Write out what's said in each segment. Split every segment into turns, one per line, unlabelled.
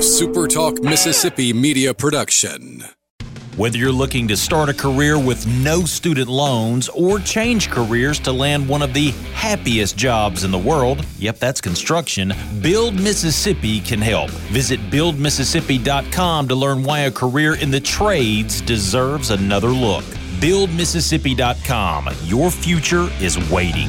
SuperTalk Mississippi media production.
Whether you're looking to start a career with no student loans or change careers to land one of the happiest jobs in the world, yep, that's construction, Build Mississippi can help. Visit BuildMississippi.com to learn why a career in the trades deserves another look. BuildMississippi.com. Your future is waiting.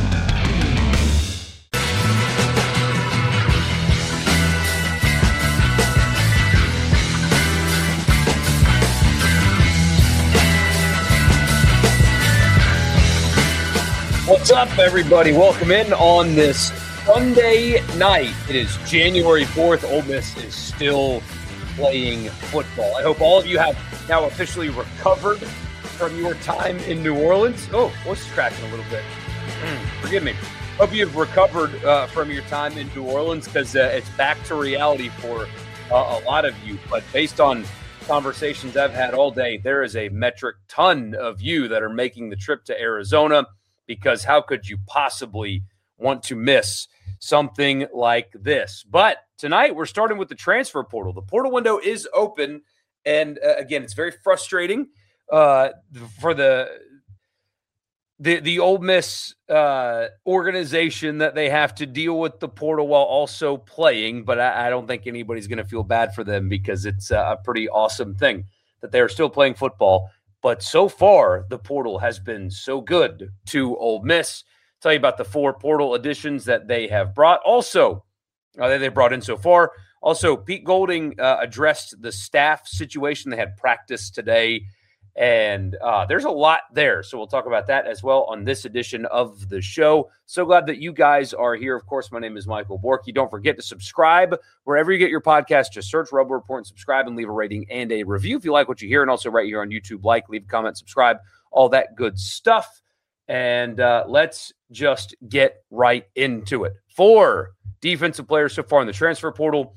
What's up, everybody? Welcome in on this Sunday night. It is January 4th. Ole Miss is still playing football. I hope all of you have now officially recovered from your time in New Orleans. Oh, voice is cracking a little bit. Forgive me. Hope you've recovered from your time in New Orleans because it's back to reality for a lot of you. But based on conversations I've had all day, there is a metric ton of you that are making the trip to Arizona, because how could you possibly want to miss something like this? But tonight we're starting with the transfer portal. The portal window is open, and again, it's very frustrating for the Ole Miss organization that they have to deal with the portal while also playing. But I don't think anybody's going to feel bad for them because it's a pretty awesome thing that they are still playing football. But so far, the portal has been so good to Ole Miss. Tell you about the 4 portal additions that they have brought. Also, that they brought in so far. Also, Pete Golding addressed the staff situation. They had practice today, and there's a lot there. So we'll talk about that as well on this edition of the show. So glad that you guys are here. Of course, my name is Michael Borky. Don't forget to subscribe wherever you get your podcast. Just search Rebel Report and subscribe and leave a rating and a review if you like what you hear. And also right here on YouTube, leave a comment, subscribe, all that good stuff. And let's just get right into it. 4 defensive players so far in the transfer portal.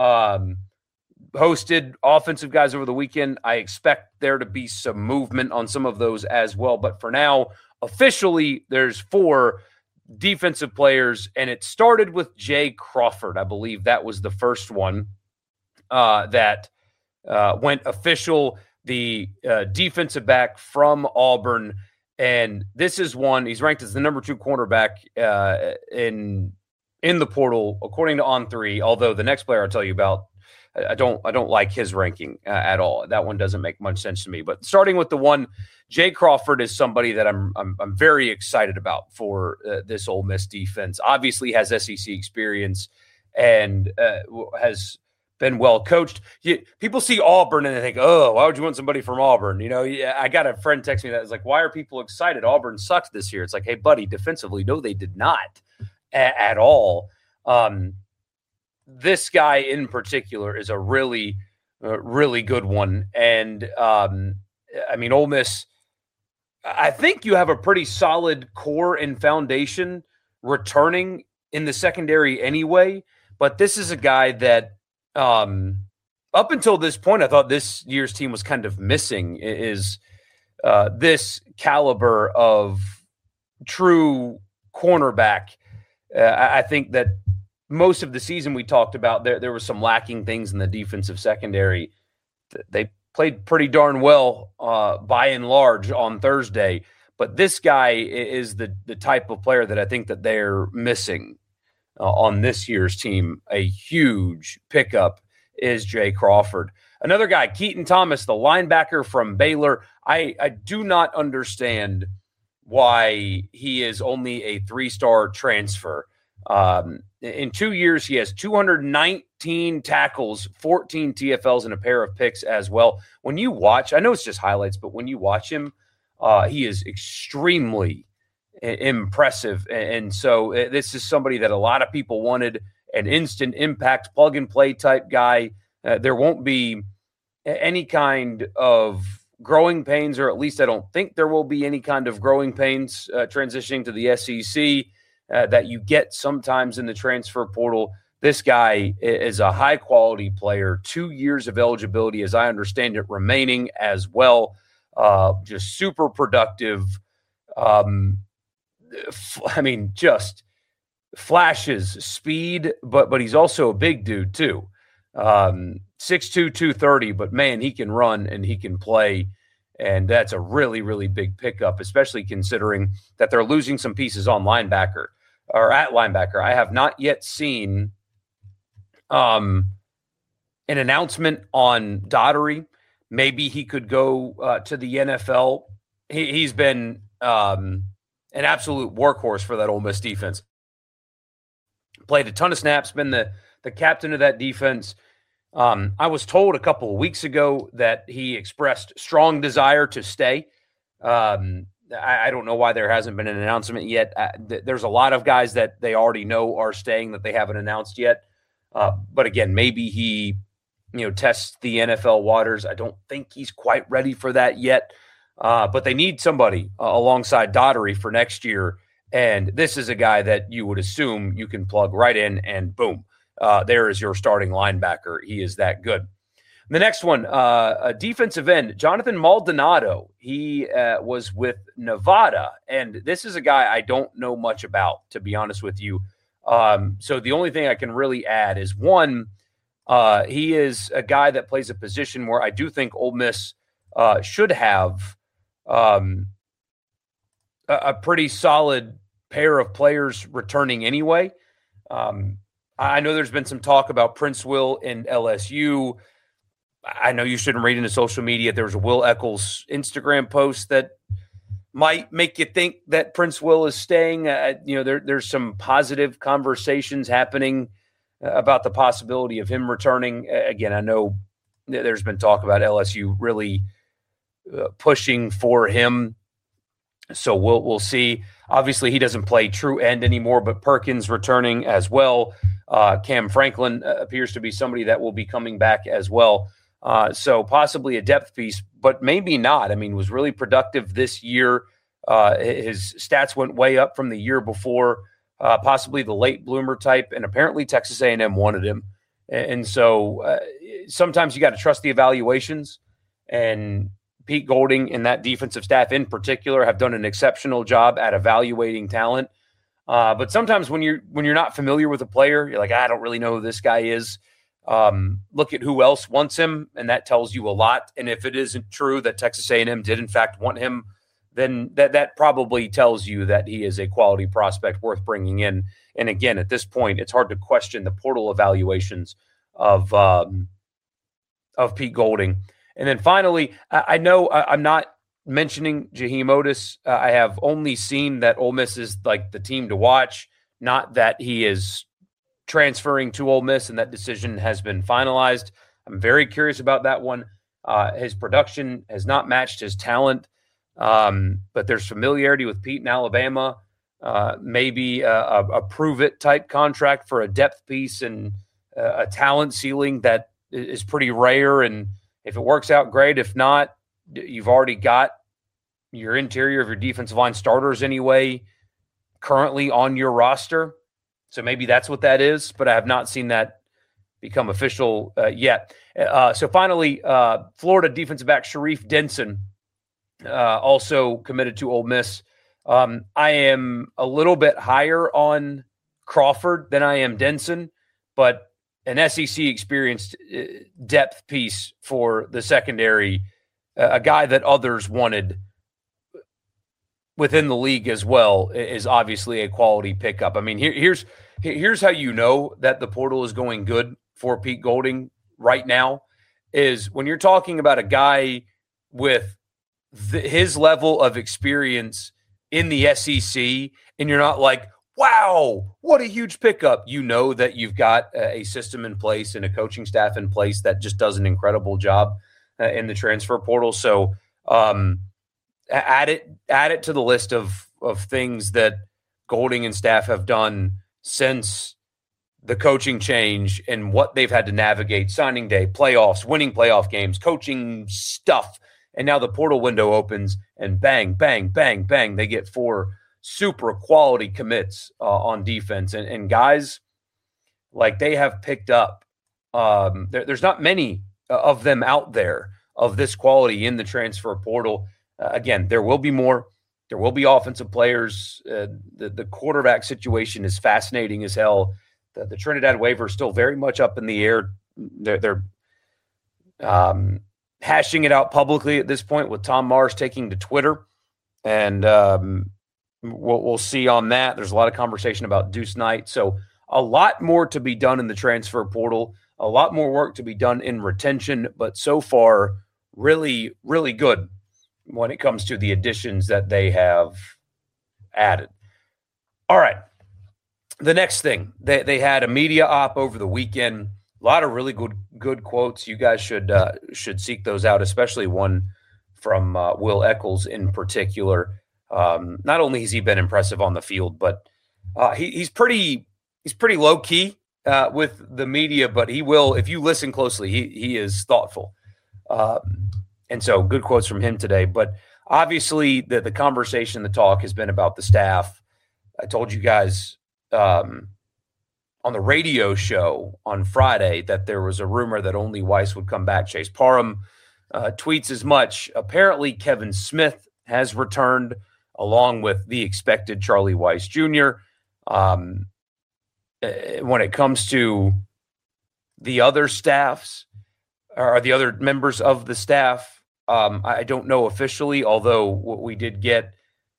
Hosted offensive guys over the weekend. I expect there to be some movement on some of those as well. But for now, officially, there's 4 defensive players, and it started with Jay Crawford. I believe that was the first one that went official, the defensive back from Auburn. And this is one, he's ranked as the number 2 cornerback in the portal, according to On3, although the next player I'll tell you about, I don't like his ranking at all. That one doesn't make much sense to me. But starting with the one, Jay Crawford is somebody that I'm very excited about for this Ole Miss defense. Obviously has SEC experience and has been well coached. People see Auburn and they think, oh, why would you want somebody from Auburn? You know, I got a friend text me that was like, why are people excited? Auburn sucked this year. It's like, hey, buddy, defensively, no, they did not at all. This guy in particular is a really, really good one. And, I mean, Ole Miss, I think you have a pretty solid core and foundation returning in the secondary anyway. But this is a guy that up until this point, I thought this year's team was kind of missing is this caliber of true cornerback. I think that most of the season we talked about, there were some lacking things in the defensive secondary. They played pretty darn well by and large on Thursday, but this guy is the type of player that I think that they're missing on this year's team. A huge pickup is Jay Crawford. Another guy, Keaton Thomas, the linebacker from Baylor. I do not understand why he is only a 3-star transfer. In 2 years, he has 219 tackles, 14 TFLs, and a pair of picks as well. When you watch, I know it's just highlights, but when you watch him, he is extremely impressive. And so this is somebody that a lot of people wanted, an instant impact, plug-and-play type guy. There won't be any kind of growing pains, or at least I don't think there will be any kind of growing pains transitioning to the SEC. That you get sometimes in the transfer portal. This guy is a high-quality player, 2 years of eligibility, as I understand it, remaining as well. Just super productive. Just flashes speed, but he's also a big dude too. 6'2", 230, but man, he can run and he can play. And that's a really, really big pickup, especially considering that they're losing some pieces on linebacker or at linebacker. I have not yet seen an announcement on Daugherty. Maybe he could go to the NFL. He's been an absolute workhorse for that Ole Miss defense. Played a ton of snaps, been the captain of that defense. I was told a couple of weeks ago that he expressed strong desire to stay. I don't know why there hasn't been an announcement yet. There's a lot of guys that they already know are staying that they haven't announced yet. But again, maybe he, tests the NFL waters. I don't think he's quite ready for that yet. But they need somebody alongside Daugherty for next year. And this is a guy that you would assume you can plug right in and boom, there is your starting linebacker. He is that good. The next one, a defensive end, Jonathan Maldonado. He was with Nevada, and this is a guy I don't know much about, to be honest with you. So the only thing I can really add is one, he is a guy that plays a position where I do think Ole Miss should have a pretty solid pair of players returning anyway. I know there's been some talk about Prince Will and LSU. I know you shouldn't read into social media. There was a Will Eccles Instagram post that might make you think that Prince Will is staying. There's some positive conversations happening about the possibility of him returning. Again, I know there's been talk about LSU really pushing for him. So we'll see. Obviously, he doesn't play true end anymore, but Perkins returning as well. Cam Franklin appears to be somebody that will be coming back as well. So possibly a depth piece, but maybe not. I mean, was really productive this year. His stats went way up from the year before, possibly the late bloomer type, and apparently Texas A&M wanted him. And so sometimes you got to trust the evaluations, and Pete Golding and that defensive staff in particular have done an exceptional job at evaluating talent. But sometimes when you're not familiar with a player, you're like, I don't really know who this guy is. Look at who else wants him, and that tells you a lot. And if it isn't true that Texas A&M did in fact want him, then that probably tells you that he is a quality prospect worth bringing in. And again, at this point, it's hard to question the portal evaluations of Pete Golding. And then finally, I know I'm not mentioning Jaheim Otis. I have only seen that Ole Miss is like the team to watch, not that he is transferring to Ole Miss and that decision has been finalized. I'm very curious about that one. His production has not matched his talent, but there's familiarity with Pete in Alabama, maybe a prove-it type contract for a depth piece and a talent ceiling that is pretty rare. And if it works out, great. If not, you've already got your interior of your defensive line starters anyway currently on your roster. So maybe that's what that is, but I have not seen that become official yet. So finally, Florida defensive back Sharif Denson, also committed to Ole Miss. I am a little bit higher on Crawford than I am Denson, but an SEC experienced depth piece for the secondary, a guy that others wanted within the league as well, is obviously a quality pickup. I mean, here's how you know that the portal is going good for Pete Golding right now is when you're talking about a guy with his level of experience in the SEC, and you're not like, wow, what a huge pickup. You know that you've got a system in place and a coaching staff in place that just does an incredible job in the transfer portal. So add it to the list of things that Golding and staff have done since the coaching change and what they've had to navigate: signing day, playoffs, winning playoff games, coaching stuff. And now the portal window opens and bang, bang, bang, bang, they get 4 super quality commits on defense. And guys, like, they have picked up. There's not many of them out there of this quality in the transfer portal. Again, there will be more. There will be offensive players. The quarterback situation is fascinating as hell. The Trinidad waiver is still very much up in the air. they're hashing it out publicly at this point with Tom Mars taking to Twitter. And we'll see on that. There's a lot of conversation about Deuce Knight. So a lot more to be done in the transfer portal, a lot more work to be done in retention, but so far, really, really good when it comes to the additions that they have added. All right. The next thing, they had a media op over the weekend. A lot of really good quotes. You guys should seek those out, especially one from Will Eccles in particular. Not only has he been impressive on the field, but he's pretty low key with the media. But he will, if you listen closely, he is thoughtful. And so good quotes from him today. But obviously, the conversation, the talk has been about the staff. I told you guys on the radio show on Friday that there was a rumor that only Weiss would come back. Chase Parham tweets as much. Apparently, Kevin Smith has returned along with the expected Charlie Weiss Jr. When it comes to the other staffs or the other members of the staff, I don't know officially, although we did get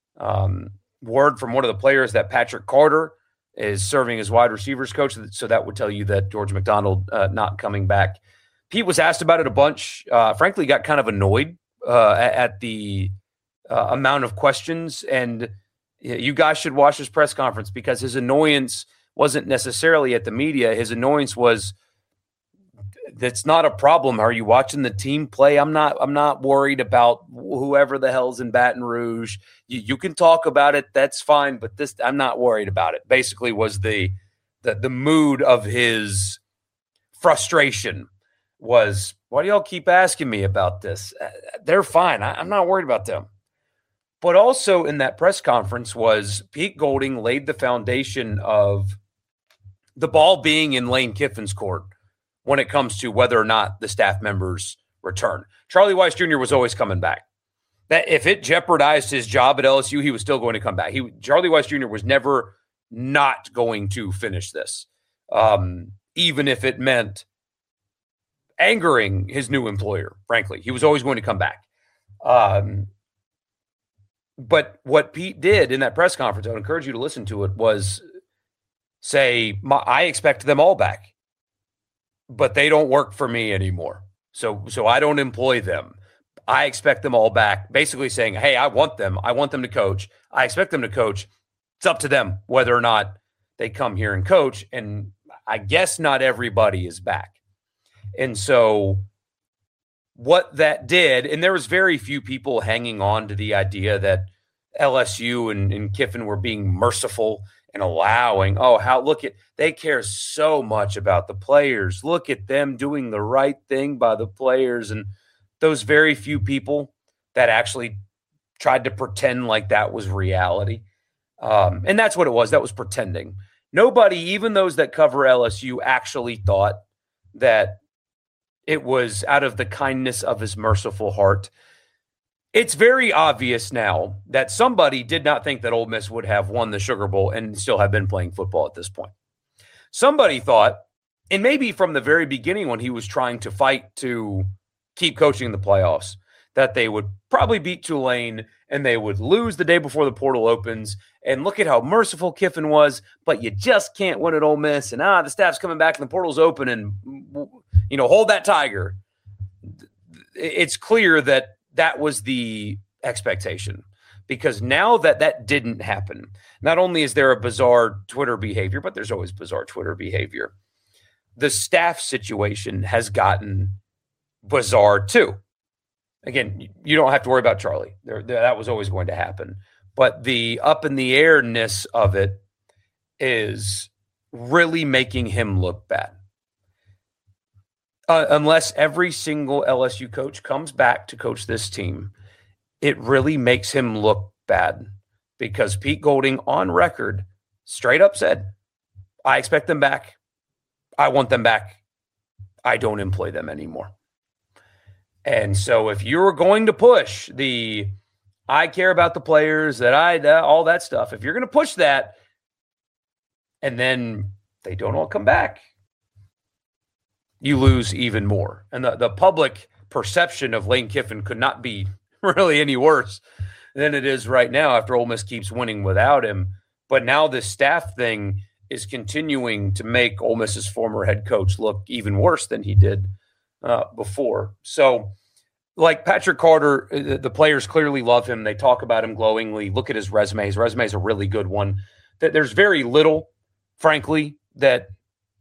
word from one of the players that Patrick Carter is serving as wide receivers coach. So that would tell you that George McDonald not coming back. Pete was asked about it a bunch, frankly, got kind of annoyed at the amount of questions. And you guys should watch his press conference because his annoyance wasn't necessarily at the media. His annoyance was, that's not a problem. Are you watching the team play? I'm not worried about whoever the hell's in Baton Rouge. You can talk about it. That's fine. But this, I'm not worried about it. Basically was the mood of his frustration was, why do y'all keep asking me about this? They're fine. I'm not worried about them. But also in that press conference was Pete Golding laid the foundation of the ball being in Lane Kiffin's court when it comes to whether or not the staff members return. Charlie Weiss Jr. was always coming back. That if it jeopardized his job at LSU, he was still going to come back. Charlie Weiss Jr. was never not going to finish this, even if it meant angering his new employer, frankly. He was always going to come back. But what Pete did in that press conference, I would encourage you to listen to it, was say, I expect them all back, but they don't work for me anymore. So I don't employ them. I expect them all back, basically saying, hey, I want them to coach. I expect them to coach. It's up to them whether or not they come here and coach. And I guess not everybody is back. And so what that did, and there was very few people hanging on to the idea that LSU and Kiffin were being merciful and allowing, they care so much about the players. Look at them doing the right thing by the players. And those very few people that actually tried to pretend like that was reality. And that's what it was. That was pretending. Nobody, even those that cover LSU, actually thought that it was out of the kindness of his merciful heart. It's very obvious now that somebody did not think that Ole Miss would have won the Sugar Bowl and still have been playing football at this point. Somebody thought, and maybe from the very beginning when he was trying to fight to keep coaching the playoffs, that they would probably beat Tulane and they would lose the day before the portal opens. And look at how merciful Kiffin was, but you just can't win at Ole Miss. And the staff's coming back and the portal's open and, hold that tiger. It's clear that that was the expectation, because now that didn't happen, not only is there a bizarre Twitter behavior, but there's always bizarre Twitter behavior. The staff situation has gotten bizarre too. Again, you don't have to worry about Charlie. That was always going to happen. But the up in the airness of it is really making him look bad. Unless every single LSU coach comes back to coach this team, it really makes him look bad, because Pete Golding on record straight up said, I expect them back. I want them back. I don't employ them anymore. And so if you're going to push I care about the players, all that stuff, if you're going to push that and then they don't all come back, you lose even more. And the public perception of Lane Kiffin could not be really any worse than it is right now after Ole Miss keeps winning without him. But now this staff thing is continuing to make Ole Miss's former head coach look even worse than he did before. So, like Patrick Carter, the players clearly love him. They talk about him glowingly. Look at his resume. His resume is a really good one. There's very little, frankly, that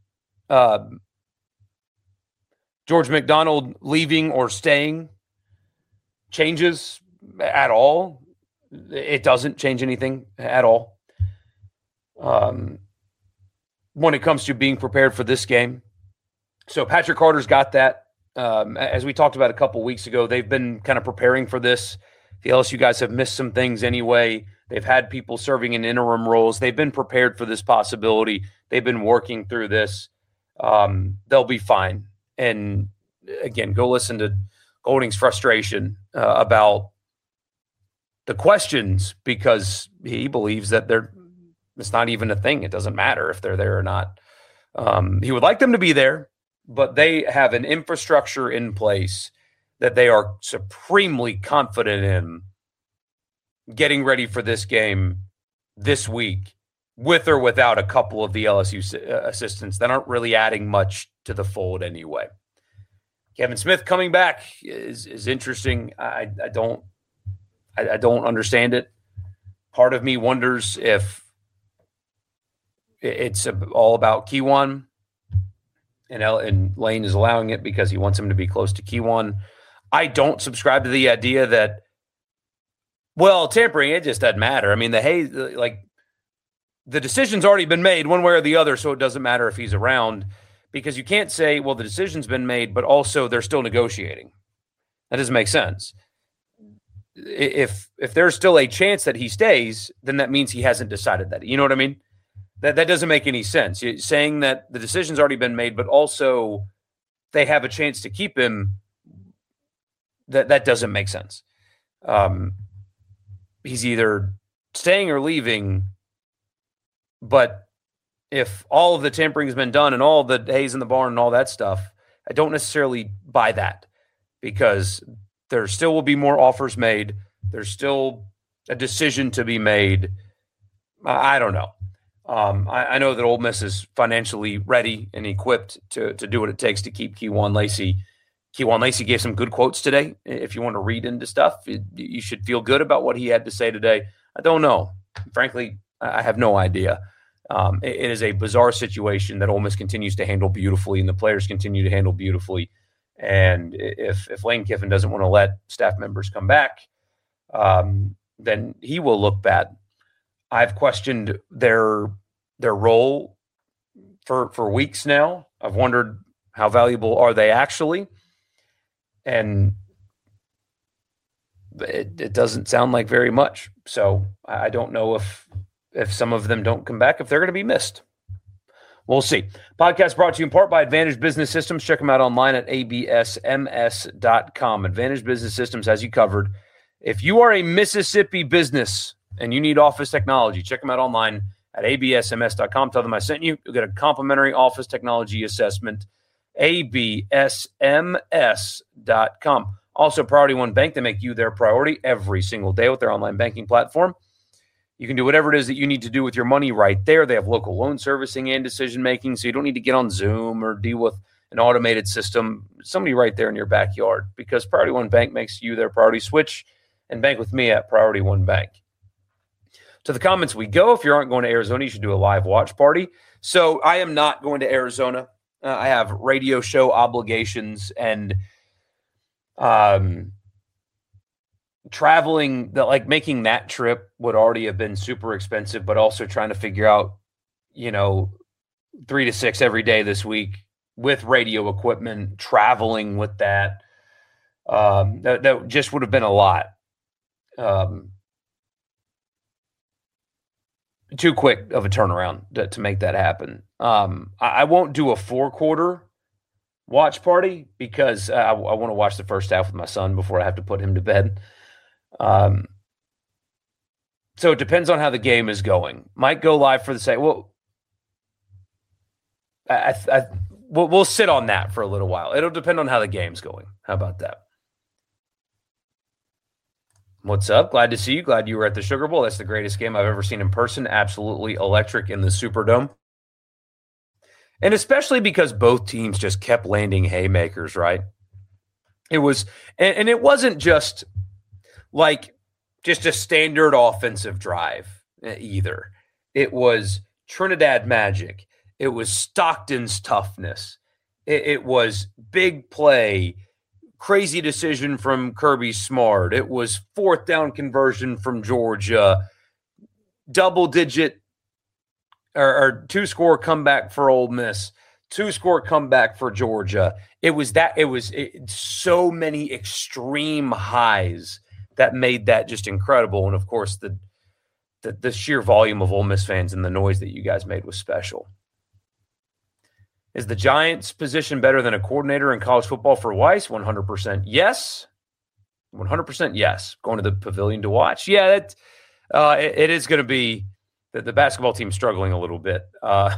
George McDonald leaving or staying changes at all. It doesn't change anything at all. When it comes to being prepared for this game. So Patrick Carter's got that. As we talked about a couple weeks ago, they've been kind of preparing for this. The LSU guys have missed some things anyway. They've had people serving in interim roles. They've been prepared for this possibility. They've been working through this. They'll be fine. And again, go listen to Golding's frustration about the questions, because he believes that it's not even a thing. It doesn't matter if they're there or not. He would like them to be there, but they have an infrastructure in place that they are supremely confident in getting ready for this game this week, with or without a couple of the LSU assistants that aren't really adding much to the fold anyway. Kevin Smith coming back is interesting. I don't understand it. Part of me wonders if it's all about Kejuan, and Lane is allowing it because he wants him to be close to Kejuan. I don't subscribe to the idea that, well, tampering, it just doesn't matter. I mean, the decision's already been made one way or the other, so it doesn't matter if he's around, because you can't say, well, the decision's been made, but also they're still negotiating. That doesn't make sense. If there's still a chance that he stays, then that means he hasn't decided that. You know what I mean? That doesn't make any sense. You're saying that the decision's already been made, but also they have a chance to keep him. That doesn't make sense. He's either staying or leaving, but if all of the tampering has been done and all the hay's in the barn and all that stuff, I don't necessarily buy that, because there still will be more offers made. There's still a decision to be made. I don't know. I know that Ole Miss is financially ready and equipped to do what it takes to keep Kejuan Lacey. Kejuan Lacey gave some good quotes today. If you want to read into stuff, you should feel good about what he had to say today. I don't know. Frankly, I have no idea. It is a bizarre situation that Ole Miss continues to handle beautifully, and the players continue to handle beautifully. And if Lane Kiffin doesn't want to let staff members come back, then he will look bad. I've questioned their role for weeks now. I've wondered, how valuable are they actually? And it doesn't sound like very much. So I don't know if some of them don't come back, if they're going to be missed. We'll see. Podcast brought to you in part by Advantage Business Systems. Check them out online at absms.com. Advantage Business Systems has you covered. If you are a Mississippi business and you need office technology, check them out online at absms.com. Tell them I sent you. You'll get a complimentary office technology assessment. absms.com. Also, Priority One Bank. They make you their priority every single day with their online banking platform. You can do whatever it is that you need to do with your money right there. They have local loan servicing and decision-making, so you don't need to get on Zoom or deal with an automated system. Somebody right there in your backyard, because Priority One Bank makes you their priority. Switch and bank with me at Priority One Bank. To the comments we go. If you aren't going to Arizona, you should do a live watch party. So I am not going to Arizona. I have radio show obligations, and traveling, making that trip would already have been super expensive, but also trying to figure out, 3 to 6 every day this week with radio equipment, traveling with that, that just would have been a lot. Too quick of a turnaround to make that happen. I won't do a 4-quarter watch party because I want to watch the first half with my son before I have to put him to bed. So it depends on how the game is going. Might go live for the sake. Well, we'll sit on that for a little while. It'll depend on how the game's going. How about that? What's up? Glad to see you. Glad you were at the Sugar Bowl. That's the greatest game I've ever seen in person. Absolutely electric in the Superdome. And especially because both teams just kept landing haymakers, right? It was, and it wasn't just like just a standard offensive drive either. It was Trinidad Magic. It was Stockton's toughness. It was big play, crazy decision from Kirby Smart. It was fourth down conversion from Georgia, double-digit or two-score comeback for Ole Miss, two-score comeback for Georgia. It was so many extreme highs that made that just incredible. And, of course, the sheer volume of Ole Miss fans and the noise that you guys made was special. Is the Giants' position better than a coordinator in college football for Weiss? 100% yes. 100% yes. Going to the Pavilion to watch? Yeah, it is going to be the basketball team struggling a little bit.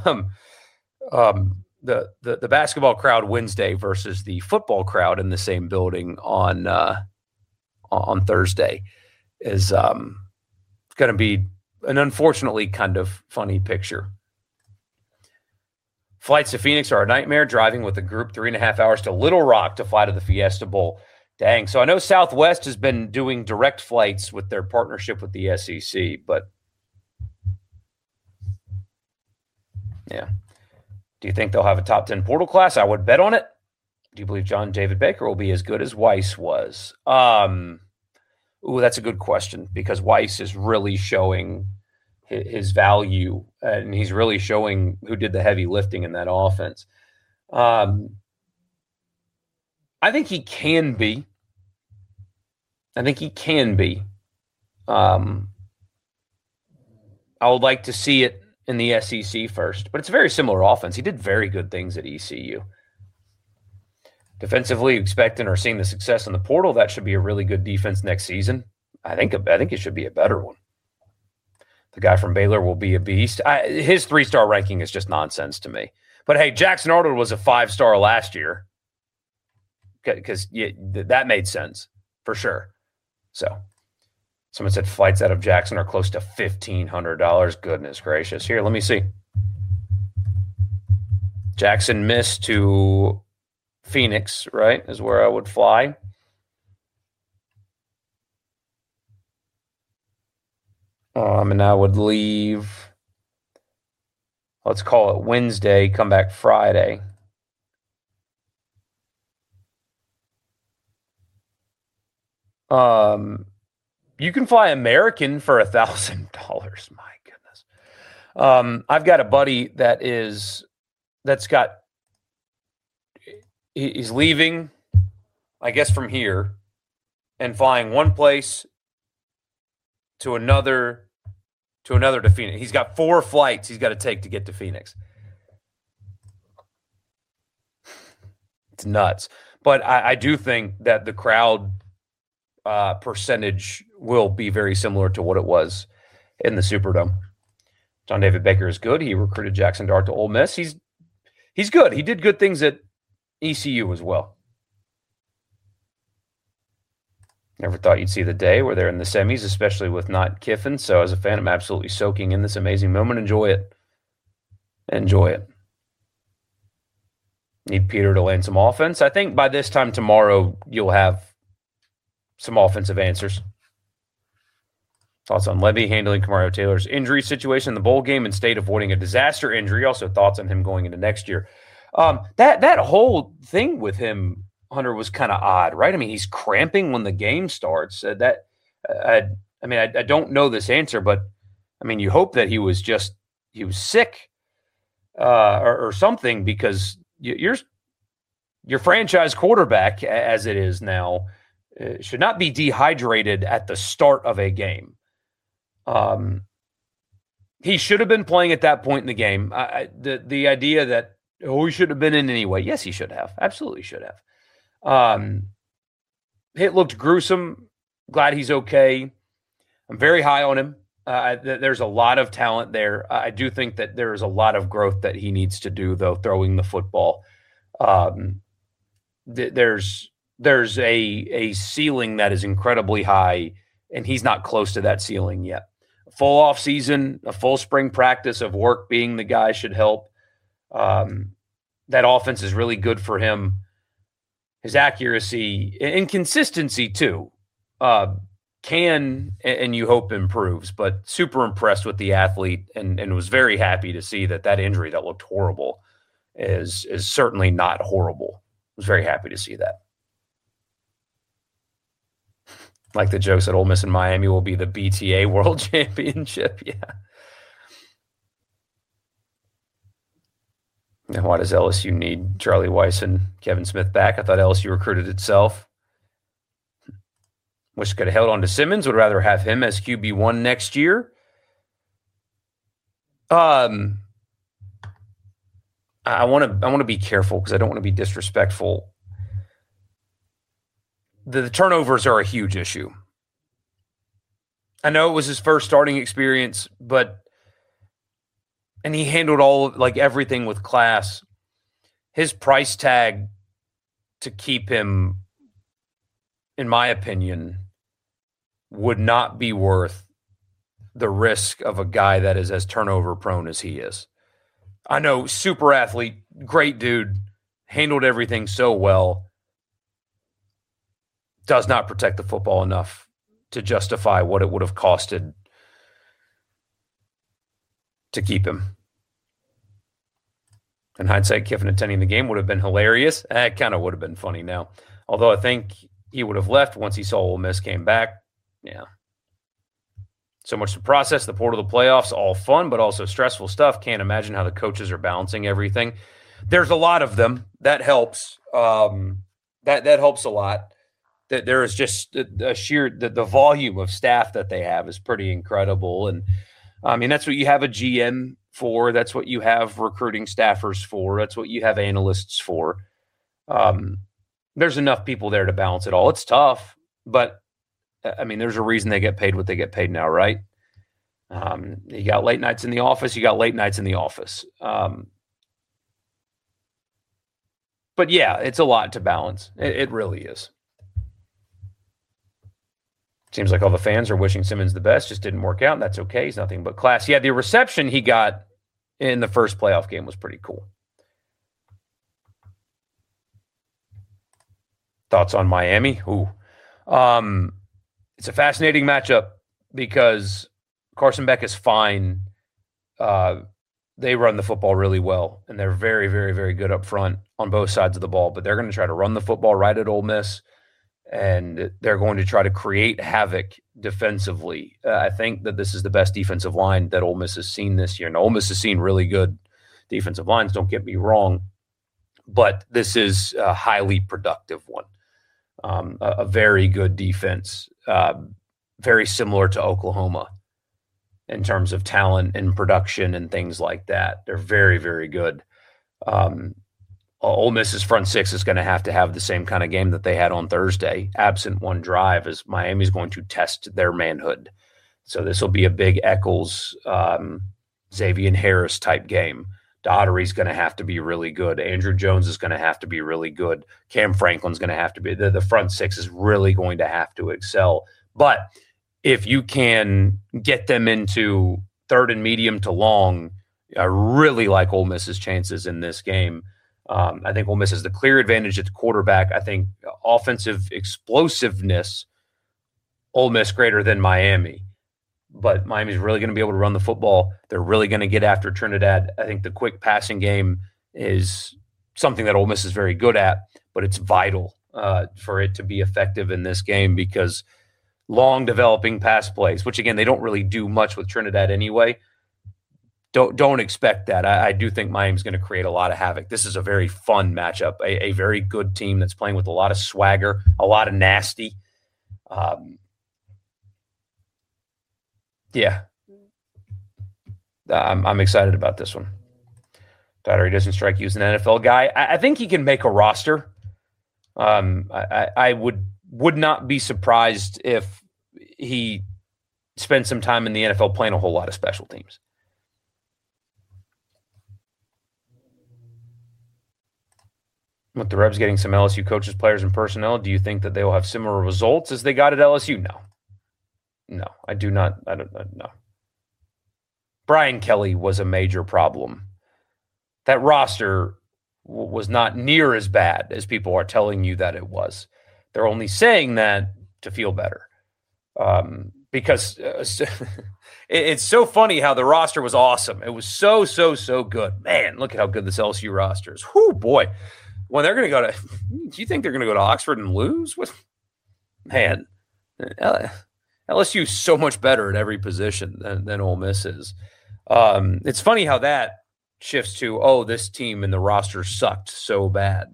The basketball crowd Wednesday versus the football crowd in the same building on Thursday is going to be an unfortunately kind of funny picture. Flights to Phoenix are a nightmare. Driving with a group 3.5 hours to Little Rock to fly to the Fiesta Bowl. Dang. So I know Southwest has been doing direct flights with their partnership with the SEC, but yeah. Do you think they'll have a top 10 portal class? I would bet on it. Do you believe John David Baker will be as good as Weiss was? That's a good question because Weiss is really showing his value, and he's really showing who did the heavy lifting in that offense. I think he can be. I would like to see it in the SEC first, but it's a very similar offense. He did very good things at ECU. Defensively, expecting or seeing the success in the portal, that should be a really good defense next season. I think it should be a better one. The guy from Baylor will be a beast. His 3-star ranking is just nonsense to me. But, hey, Jackson Arnold was a 5-star last year because that made sense for sure. So someone said flights out of Jackson are close to $1,500. Goodness gracious. Here, let me see. Jackson missed to Phoenix, right, is where I would fly. And I would leave, let's call it Wednesday, come back Friday. You can fly American for $1,000. My goodness. I've got a buddy he's leaving, I guess, from here and flying one place to another to Phoenix. He's got 4 flights he's got to take to get to Phoenix. It's nuts. But I do think that the crowd percentage will be very similar to what it was in the Superdome. John David Baker is good. He recruited Jackson Dart to Ole Miss. He's good. He did good things at ECU as well. Never thought you'd see the day where they're in the semis, especially with not Kiffin. So as a fan, I'm absolutely soaking in this amazing moment. Enjoy it. Need Peter to land some offense. I think by this time tomorrow, you'll have some offensive answers. Thoughts on Levy handling Kamario Taylor's injury situation in the bowl game and State avoiding a disaster injury. Also thoughts on him going into next year. That whole thing with him, Hunter, was kind of odd, right? I mean, he's cramping when the game starts. I don't know this answer, but I mean, you hope that he was sick or something, because your franchise quarterback, as it is now, should not be dehydrated at the start of a game. He should have been playing at that point in the game. The idea that, he should have been in anyway. Yes, he should have. Absolutely should have. It looked gruesome. Glad he's okay. I'm very high on him. There's a lot of talent there. I do think that there's a lot of growth that he needs to do, though, throwing the football. Um, there's a ceiling that is incredibly high, and he's not close to that ceiling yet. A full off season, a full spring practice of work being the guy should help. That offense is really good for him. His accuracy and consistency too can, and you hope, improves, but super impressed with the athlete and was very happy to see that injury that looked horrible is certainly not horrible. I was very happy to see that. Like the jokes that Ole Miss and Miami will be the BTA World Championship. Yeah. And why does LSU need Charlie Weiss and Kevin Smith back? I thought LSU recruited itself. Wish could have held on to Simmons. Would rather have him as QB1 next year. I want to be careful because I don't want to be disrespectful. The turnovers are a huge issue. I know it was his first starting experience, and he handled everything with class. His price tag to keep him, in my opinion, would not be worth the risk of a guy that is as turnover prone as he is. I know, super athlete, great dude, handled everything so well, does not protect the football enough to justify what it would have costed to keep him. In hindsight, Kiffin attending the game would have been hilarious. It kind of would have been funny now. Although I think he would have left once he saw Ole Miss came back. Yeah. So much to process. The portal of the playoffs, all fun, but also stressful stuff. Can't imagine how the coaches are balancing everything. There's a lot of them. That helps. That helps a lot. That there is just a sheer the volume of staff that they have is pretty incredible. And I mean, that's what you have a GM for. That's what you have recruiting staffers for. That's what you have analysts for. There's enough people there to balance it all. It's tough, but I mean, there's a reason they get paid what they get paid now, right? You got late nights in the office. You got late nights in the office. But yeah, it's a lot to balance. It really is. Seems like all the fans are wishing Simmons the best. Just didn't work out, and that's okay. He's nothing but class. Yeah, the reception he got in the first playoff game was pretty cool. Thoughts on Miami? Ooh. It's a fascinating matchup because Carson Beck is fine. They run the football really well, and they're very, very, very good up front on both sides of the ball. But they're going to try to run the football right at Ole Miss, and they're going to try to create havoc defensively. I think that this is the best defensive line that Ole Miss has seen this year. And Ole Miss has seen really good defensive lines, don't get me wrong, but this is a highly productive one. A very good defense, very similar to Oklahoma in terms of talent and production and things like that. They're very, very good. Ole Miss's front six is going to have the same kind of game that they had on Thursday, absent one drive, as Miami's going to test their manhood. So this will be a big Eccles, Xavier Harris type game. Daughtery's going to have to be really good. Andrew Jones is going to have to be really good. Cam Franklin's going to have to be. The front six is really going to have to excel. But if you can get them into third and medium to long, I really like Ole Miss's chances in this game. I think Ole Miss has the clear advantage at the quarterback. I think offensive explosiveness, Ole Miss greater than Miami. But Miami's really going to be able to run the football. They're really going to get after Trinidad. I think the quick passing game is something that Ole Miss is very good at, but it's vital for it to be effective in this game because long developing pass plays, which again, they don't really do much with Trinidad anyway. Don't expect that. I do think Miami's going to create a lot of havoc. This is a very fun matchup, a very good team that's playing with a lot of swagger, a lot of nasty. Yeah, I'm excited about this one. Daughtery doesn't strike you as an NFL guy. I think he can make a roster. I would not be surprised if he spent some time in the NFL playing a whole lot of special teams. With the Rebs getting some LSU coaches, players, and personnel, do you think that they will have similar results as they got at LSU? No, I do not. I don't know. Brian Kelly was a major problem. That roster was not near as bad as people are telling you that it was. They're only saying that to feel better. Because it's so funny how the roster was awesome. It was so good. Man, look at how good this LSU roster is. Whoo, boy. When they're going to go to – do you think they're going to go to Oxford and lose? Man, LSU is so much better at every position than Ole Miss is. It's funny how that shifts to, this team and the roster sucked so bad.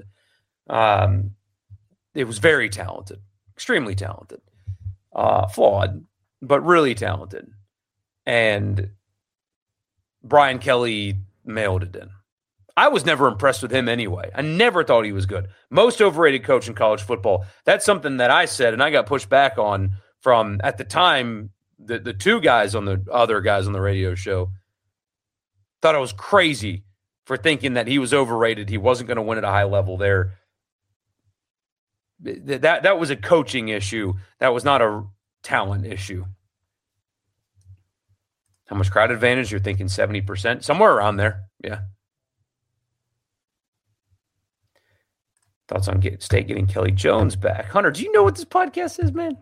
It was very talented, extremely talented, flawed, but really talented. And Brian Kelly mailed it in. I was never impressed with him anyway. I never thought he was good. Most overrated coach in college football. That's something that I said, and I got pushed back on from, at the time, the two guys on the other guys on the radio show. Thought I was crazy for thinking that he was overrated. He wasn't going to win at a high level there. That was a coaching issue. That was not a talent issue. How much crowd advantage? You're thinking 70%? Somewhere around there. Yeah. Thoughts on State getting Kelly Jones back. Hunter, do you know what this podcast is, man?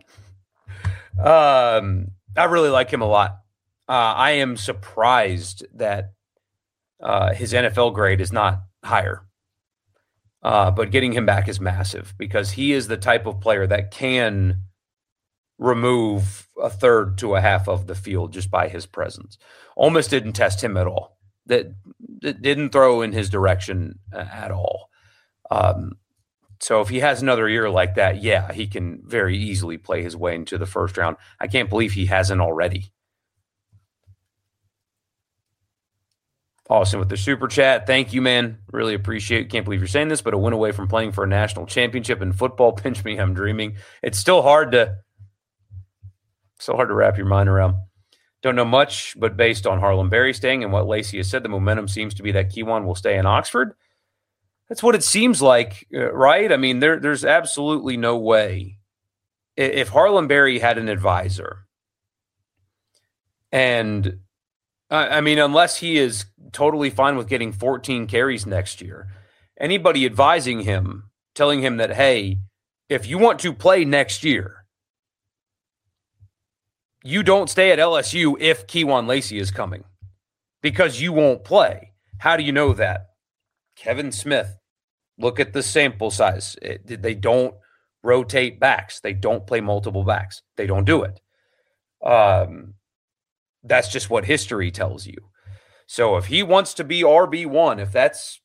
I really like him a lot. I am surprised that his NFL grade is not higher. But getting him back is massive because he is the type of player that can remove a third to a half of the field just by his presence. Ole Miss didn't test him at all. That didn't throw in his direction at all. So if he has another year like that, yeah, he can very easily play his way into the first round. I can't believe he hasn't already. Austin with the super chat. Thank you, man. Really appreciate it. Can't believe you're saying this, but a win away from playing for a national championship in football. Pinch me, I'm dreaming. It's still hard to wrap your mind around. Don't know much, but based on Harlem Berry staying and what Lacey has said, the momentum seems to be that Kejuan will stay in Oxford. That's what it seems like, right? I mean, there's absolutely no way. If Harlem Berry had an advisor, and I mean, unless he is totally fine with getting 14 carries next year, anybody advising him, telling him that, hey, if you want to play next year, you don't stay at LSU if Kejuan Lacey is coming because you won't play. How do you know that? Kevin Smith, look at the sample size. They don't rotate backs. They don't play multiple backs. They don't do it. That's just what history tells you. So if he wants to be RB1, if that's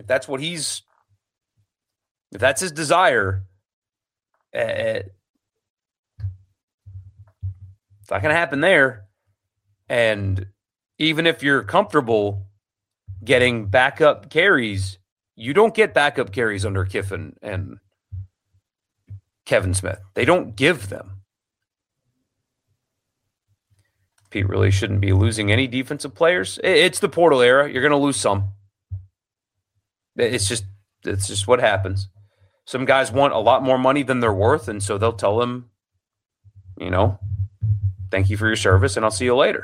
his desire, it's not going to happen there. And even if you're comfortable getting backup carries, you don't get backup carries under Kiffin and Kevin Smith. They don't give them. Pete really shouldn't be losing any defensive players. It's the portal era. You're going to lose some. It's just what happens. Some guys want a lot more money than they're worth, and so they'll tell them, thank you for your service, and I'll see you later.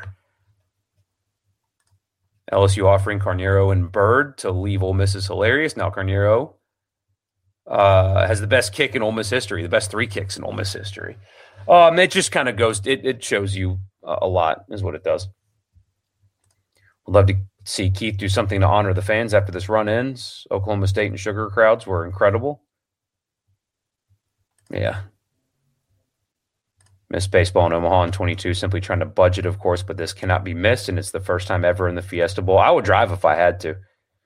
LSU offering Carneiro and Bird to leave Ole Miss is hilarious. Now Carneiro has the best kick in Ole Miss history, the best 3 kicks in Ole Miss history. It just kind of goes – it shows you a lot is what it does. Would love to see Keith do something to honor the fans after this run ends. Oklahoma State and Sugar crowds were incredible. Yeah. Missed baseball in Omaha in 22, simply trying to budget, of course, but this cannot be missed, and it's the first time ever in the Fiesta Bowl. I would drive if I had to.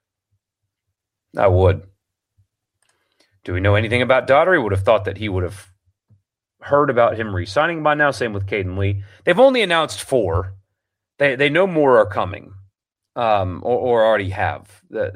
I would. Do we know anything about Daugherty? Would have thought that he would have heard about him re-signing by now. Same with Caden Lee. They've only announced 4. They know more are coming, or already have.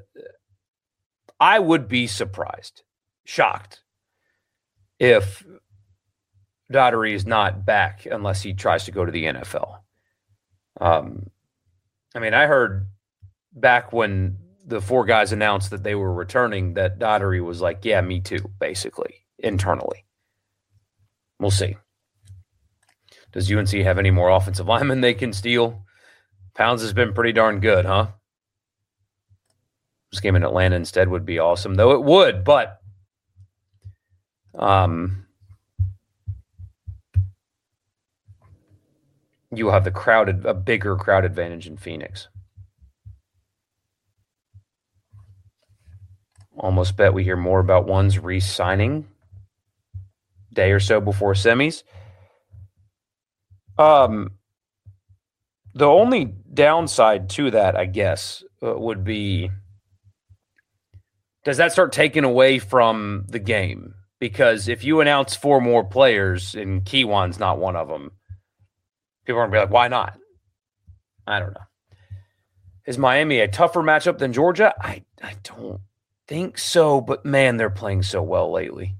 I would be surprised, shocked, if Daugherty is not back unless he tries to go to the NFL. I heard back when the four guys announced that they were returning, that Daugherty was like, yeah, me too, basically, internally. We'll see. Does UNC have any more offensive linemen they can steal? Pounds has been pretty darn good, huh? This game in Atlanta instead would be awesome, though it would, but you have a bigger crowd advantage in Phoenix. Almost bet we hear more about one's re-signing day or so before semis. The only downside to that, I guess, would be, does that start taking away from the game? Because if you announce four more players and Kiwan's not one of them, people are going to be like, why not? I don't know. Is Miami a tougher matchup than Georgia? I don't think so, but man, they're playing so well lately.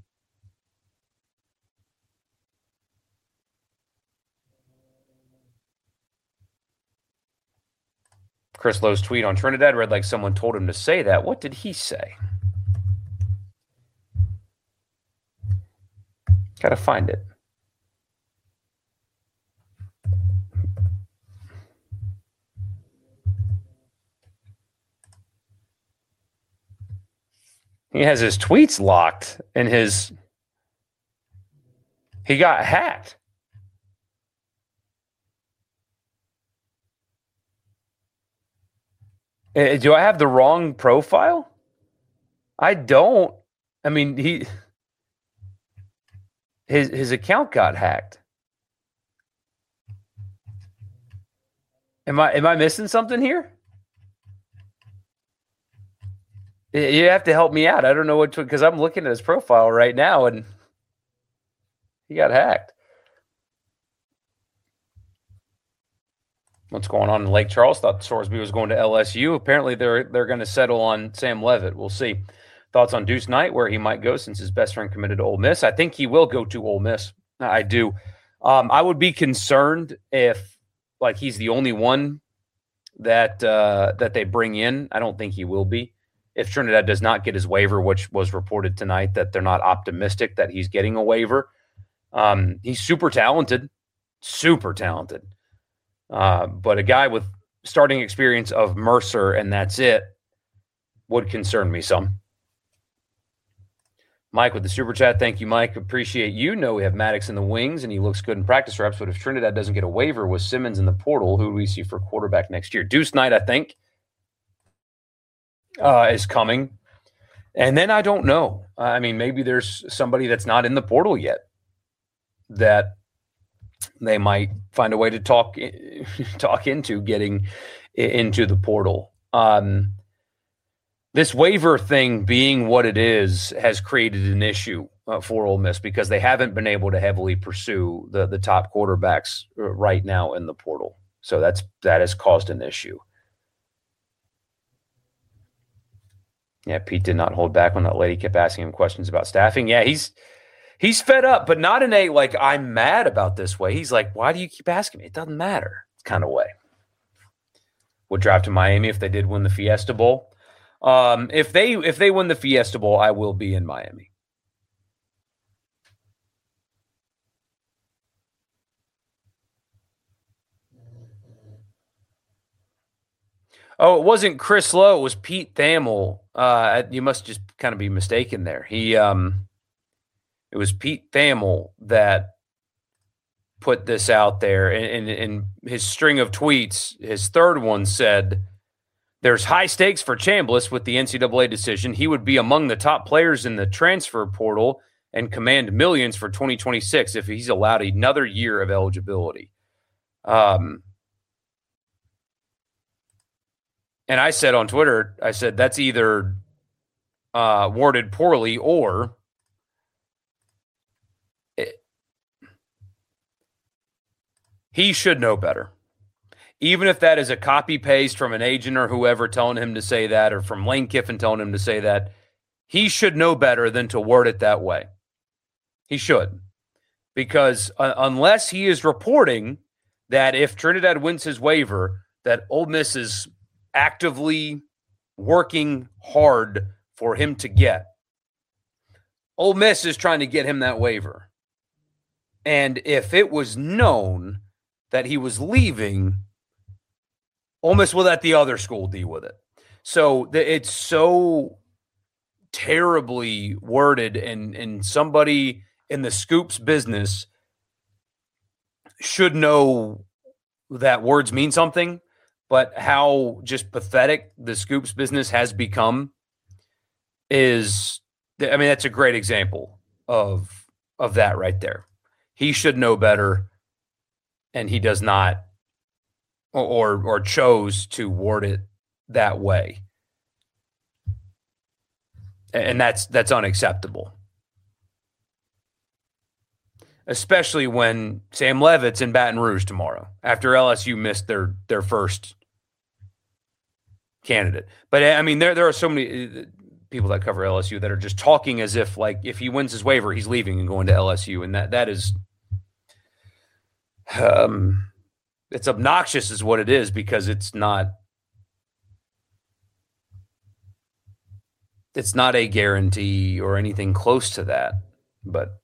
Chris Lowe's tweet on Trinidad read like someone told him to say that. What did he say? Gotta find it. He has his tweets locked and he got hacked. Do I have the wrong profile? I don't. I mean, his account got hacked. Am I missing something here? You have to help me out. I don't know what because I'm looking at his profile right now and he got hacked. What's going on in Lake Charles? Thought Sorsby was going to LSU. Apparently, they're going to settle on Sam Leavitt. We'll see. Thoughts on Deuce Knight, where he might go since his best friend committed to Ole Miss? I think he will go to Ole Miss. I do. I would be concerned if he's the only one that they bring in. I don't think he will be. If Trinidad does not get his waiver, which was reported tonight that they're not optimistic that he's getting a waiver. He's super talented. But a guy with starting experience of Mercer, and that's it, would concern me some. Mike with the super chat. Thank you, Mike. Appreciate you. Know we have Maddox in the wings, and he looks good in practice reps. But if Trinidad doesn't get a waiver with Simmons in the portal, who do we see for quarterback next year? Deuce Knight, I think, is coming. And then I don't know. I mean, maybe there's somebody that's not in the portal yet that they might find a way to talk into getting into the portal. This waiver thing being what it is has created an issue for Ole Miss because they haven't been able to heavily pursue the top quarterbacks right now in the portal. So that has caused an issue. Yeah, Pete did not hold back when that lady kept asking him questions about staffing. Yeah, he's fed up, but not in a I'm mad about this way. He's like, why do you keep asking me? It doesn't matter. It's kind of way. Would drive to Miami if they did win the Fiesta Bowl. If they win the Fiesta Bowl, I will be in Miami. Oh, it wasn't Chris Lowe. It was Pete Thamel. You must just kind of be mistaken there. It was Pete Thamel that put this out there. In his string of tweets, his third one said, there's high stakes for Chambliss with the NCAA decision. He would be among the top players in the transfer portal and command millions for 2026 if he's allowed another year of eligibility. And I said on Twitter, that's either worded poorly or he should know better. Even if that is a copy paste from an agent or whoever telling him to say that, or from Lane Kiffin telling him to say that, he should know better than to word it that way. He should. Because unless he is reporting that if Trinidad wins his waiver, that Ole Miss is actively working hard for him to get. Ole Miss is trying to get him that waiver. And if it was known that he was leaving, Ole Miss will let the other school deal with it. So it's so terribly worded, and somebody in the Scoops business should know that words mean something, but how just pathetic the Scoops business has become is, I mean, that's a great example of that right there. He should know better, and he does not, or chose to word it that way. And that's unacceptable. Especially when Sam Leavitt's in Baton Rouge tomorrow after LSU missed their first candidate. But I mean, there are so many people that cover LSU that are just talking as if, like, if he wins his waiver, he's leaving and going to LSU, and that is it's obnoxious is what it is, because it's not a guarantee or anything close to that. But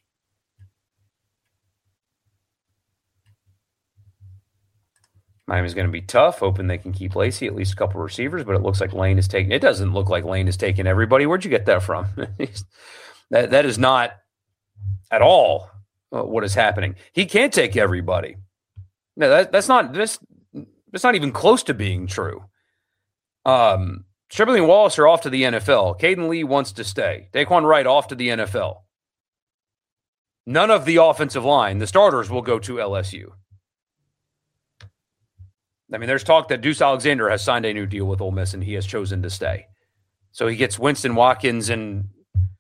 Miami's going to be tough, hoping they can keep Lacey, at least a couple of receivers, but it looks like Lane is taking – it doesn't look like Lane is taking everybody. Where'd you get that from? that is not at all what is happening. He can't take everybody. No, that's not even close to being true. Stribling and Wallace are off to the NFL. Caden Lee wants to stay. Daquan Wright off to the NFL. None of the offensive line, the starters, will go to LSU. I mean, there's talk that Deuce Alexander has signed a new deal with Ole Miss, and he has chosen to stay. So he gets Winston Watkins, and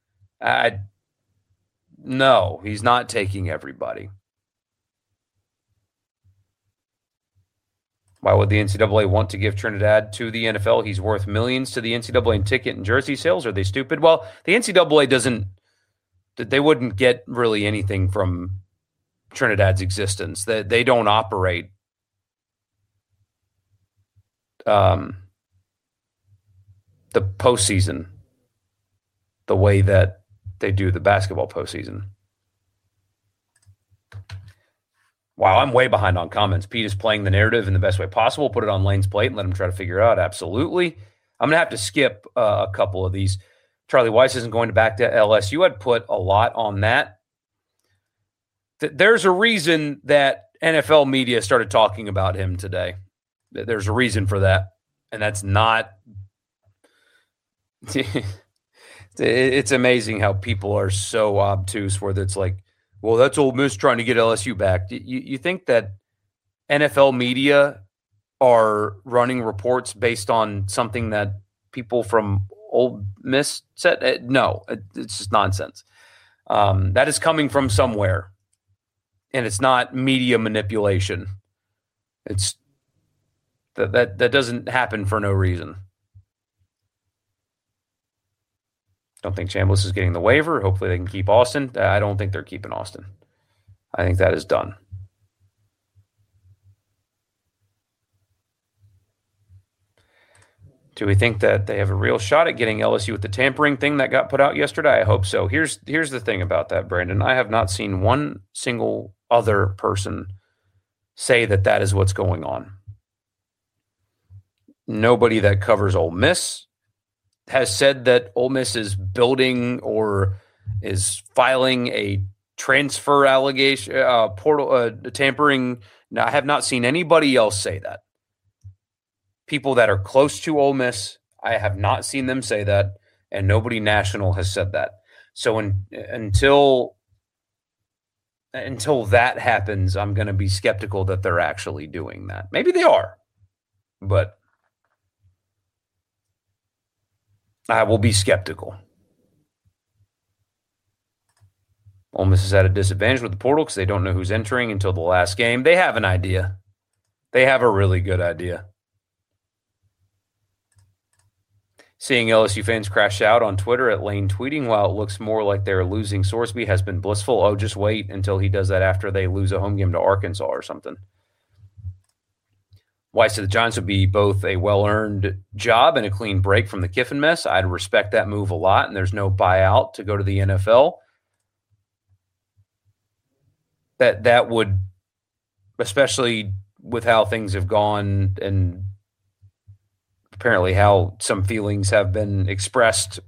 no, he's not taking everybody. Why would the NCAA want to give Trinidad to the NFL? He's worth millions to the NCAA in ticket and jersey sales. Are they stupid? Well, the NCAA they wouldn't get really anything from Trinidad's existence. They don't operate the postseason the way that they do the basketball postseason. Wow, I'm way behind on comments. Pete is playing the narrative in the best way possible. Put it on Lane's plate and let him try to figure it out. Absolutely. I'm going to have to skip a couple of these. Charlie Weiss isn't going back to LSU. I'd put a lot on that. There's a reason that NFL media started talking about him today. There's a reason for that. And that's not – it's amazing how people are so obtuse where it's like, well, that's Ole Miss trying to get LSU back. You think that NFL media are running reports based on something that people from Ole Miss said? No, it's just nonsense. That is coming from somewhere, and it's not media manipulation. It's that doesn't happen for no reason. Don't think Chambliss is getting the waiver. Hopefully they can keep Austin. I don't think they're keeping Austin. I think that is done. Do we think that they have a real shot at getting LSU with the tampering thing that got put out yesterday? I hope so. Here's the thing about that, Brandon. I have not seen one single other person say that is what's going on. Nobody that covers Ole Miss has said that Ole Miss is building or is filing a transfer allegation, portal tampering. Now, I have not seen anybody else say that. People that are close to Ole Miss, I have not seen them say that, and nobody national has said that. So until that happens, I'm going to be skeptical that they're actually doing that. Maybe they are, but I will be skeptical. Ole Miss is at a disadvantage with the portal because they don't know who's entering until the last game. They have an idea. They have a really good idea. Seeing LSU fans crash out on Twitter at Lane tweeting while it looks more like they're losing Sorsby has been blissful. Oh, just wait until he does that after they lose a home game to Arkansas or something. Weiss said the Giants would be both a well-earned job and a clean break from the Kiffin mess. I'd respect that move a lot, and there's no buyout to go to the NFL. That would, especially with how things have gone and apparently how some feelings have been expressed,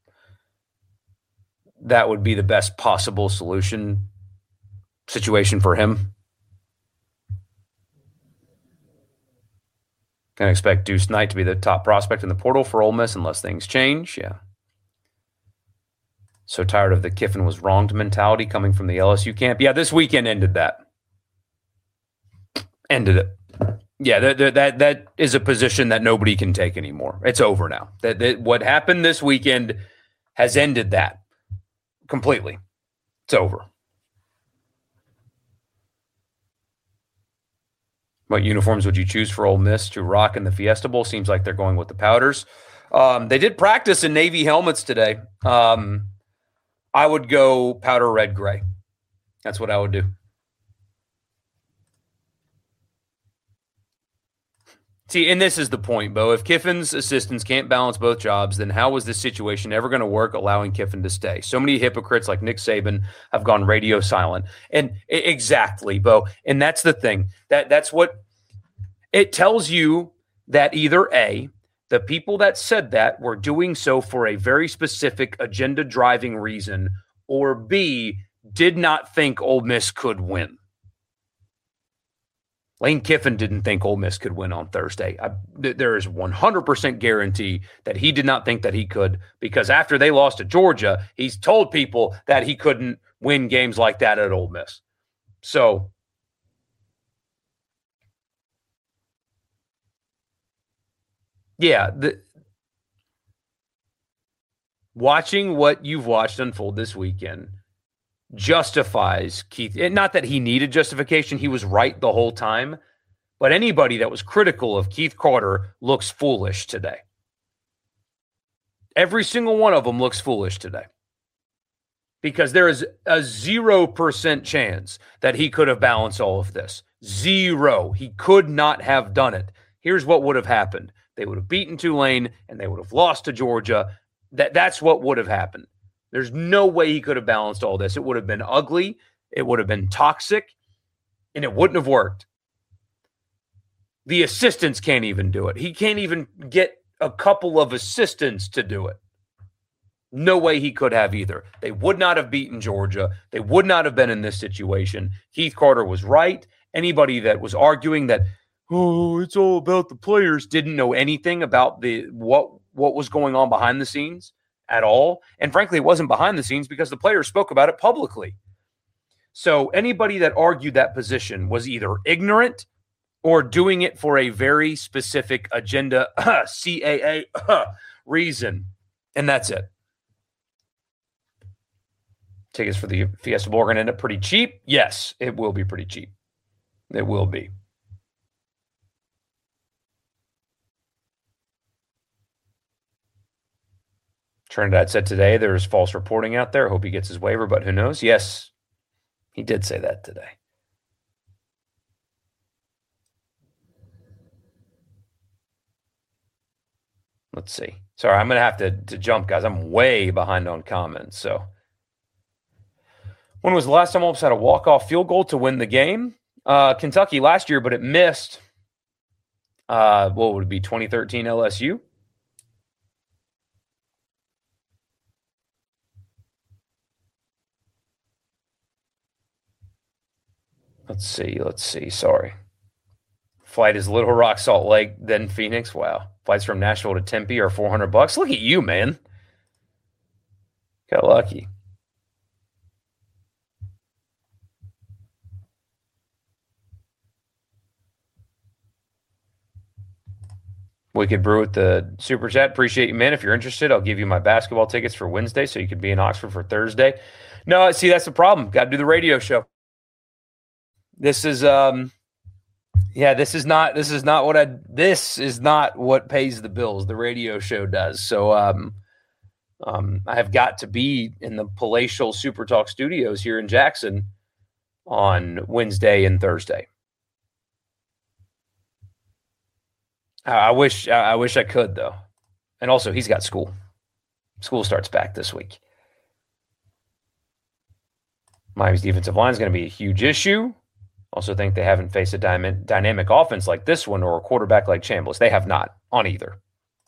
that would be the best possible situation for him. Can expect Deuce Knight to be the top prospect in the portal for Ole Miss unless things change. Yeah. So tired of the Kiffin was wronged mentality coming from the LSU camp. Yeah, this weekend ended that. Ended it. Yeah, that is a position that nobody can take anymore. It's over now. That what happened this weekend has ended that completely. It's over. What uniforms would you choose for Ole Miss to rock in the Fiesta Bowl? Seems like they're going with the powders. They did practice in Navy helmets today. I would go powder red gray. That's what I would do. See, and this is the point, Bo. If Kiffin's assistants can't balance both jobs, then how is this situation ever going to work allowing Kiffin to stay? So many hypocrites like Nick Saban have gone radio silent. And exactly, Bo. And that's the thing. That's what it tells you, that either A, the people that said that were doing so for a very specific agenda-driving reason, or B, did not think Ole Miss could win. Lane Kiffin didn't think Ole Miss could win on Thursday. There is 100% guarantee that he did not think that he could, because after they lost to Georgia, he's told people that he couldn't win games like that at Ole Miss. So, yeah, watching what you've watched unfold this weekend justifies Keith. Not that he needed justification. He was right the whole time. But anybody that was critical of Keith Carter looks foolish today. Every single one of them looks foolish today. Because there is a 0% chance that he could have balanced all of this. 0. He could not have done it. Here's what would have happened. They would have beaten Tulane and they would have lost to Georgia. That's what would have happened. There's no way he could have balanced all this. It would have been ugly. It would have been toxic. And it wouldn't have worked. The assistants can't even do it. He can't even get a couple of assistants to do it. No way he could have either. They would not have beaten Georgia. They would not have been in this situation. Keith Carter was right. Anybody that was arguing that, oh, it's all about the players, didn't know anything about what was going on behind the scenes at all. And frankly, it wasn't behind the scenes because the players spoke about it publicly. So anybody that argued that position was either ignorant or doing it for a very specific agenda, CAA reason. And that's it. Tickets for the Fiesta Bowl are going to end up pretty cheap. Yes, it will be pretty cheap. It will be. Trinidad said today there's false reporting out there. I hope he gets his waiver, but who knows? Yes, he did say that today. Let's see. Sorry, I'm going to have to jump, guys. I'm way behind on comments. So, when was the last time Ole Miss had a walk-off field goal to win the game? Kentucky last year, but it missed. What would it be, 2013 LSU? Let's see. Sorry. Flight is Little Rock, Salt Lake, then Phoenix. Wow. Flights from Nashville to Tempe are $400. Look at you, man. Got lucky. Wicked Brew with the super chat. Appreciate you, man. If you're interested, I'll give you my basketball tickets for Wednesday so you could be in Oxford for Thursday. No, see, that's the problem. Got to do the radio show. This is this is not what pays the bills. The radio show does. So I have got to be in the palatial Super Talk studios here in Jackson on Wednesday and Thursday. I wish I could, though. And also, he's got school. School starts back this week. Miami's defensive line is going to be a huge issue. Also think they haven't faced a dynamic offense like this one or a quarterback like Chambliss. They have not on either.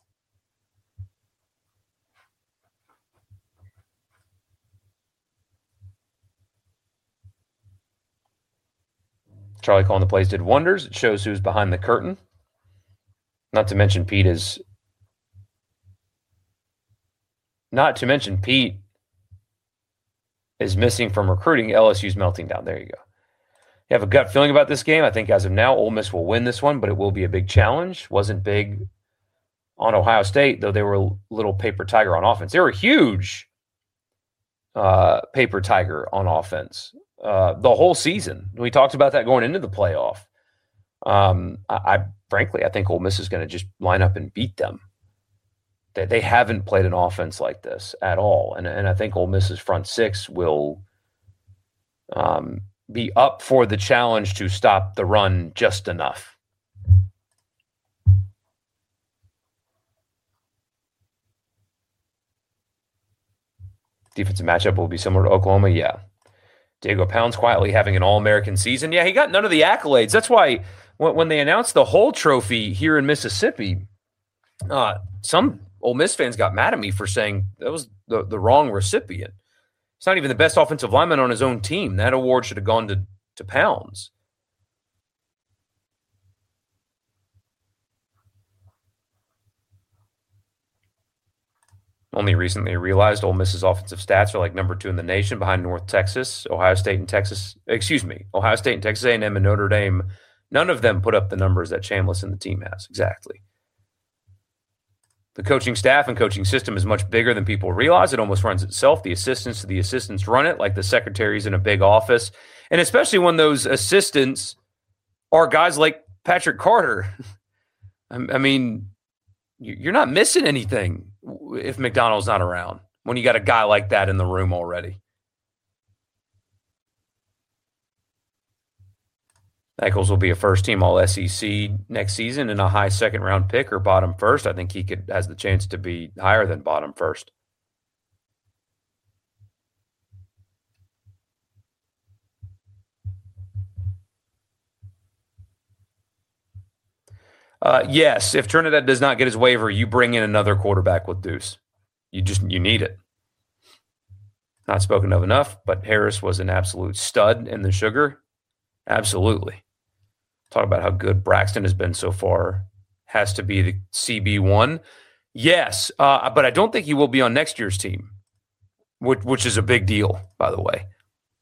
Charlie calling the plays did wonders. It shows who's behind the curtain. Not to mention Pete is missing from recruiting. LSU's melting down. There you go. You have a gut feeling about this game. I think as of now, Ole Miss will win this one, but it will be a big challenge. Wasn't big on Ohio State, though they were a little paper tiger on offense. They were huge paper tiger on offense the whole season. We talked about that going into the playoff. I frankly think Ole Miss is going to just line up and beat them. They haven't played an offense like this at all, and I think Ole Miss's front six will be up for the challenge to stop the run just enough. Defensive matchup will be similar to Oklahoma, yeah. Diego Pounds quietly having an All-American season. Yeah, he got none of the accolades. That's why when they announced the whole trophy here in Mississippi, some Ole Miss fans got mad at me for saying that was the wrong recipient. It's not even the best offensive lineman on his own team. That award should have gone to Pounds. Only recently realized Ole Miss's offensive stats are like number 2 in the nation behind North Texas, Ohio State and Texas A&M and Notre Dame. None of them put up the numbers that Chambliss and the team has. Exactly. The coaching staff and coaching system is much bigger than people realize. It almost runs itself. The assistants to the assistants run it like the secretaries in a big office. And especially when those assistants are guys like Patrick Carter. I mean, you're not missing anything if McDonald's not around when you got a guy like that in the room already. Echols will be a first-team All-SEC next season and a high second-round pick or bottom first. I think he has the chance to be higher than bottom first. Yes, if Trinidad does not get his waiver, you bring in another quarterback with Deuce. You need it. Not spoken of enough, but Harris was an absolute stud in the sugar. Absolutely. Talk about how good Braxton has been so far. Has to be the CB1. Yes, but I don't think he will be on next year's team, which is a big deal, by the way.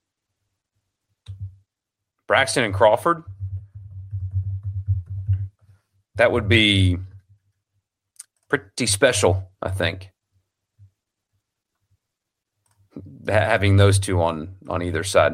Braxton and Crawford, that would be pretty special, I think. Having those two on either side.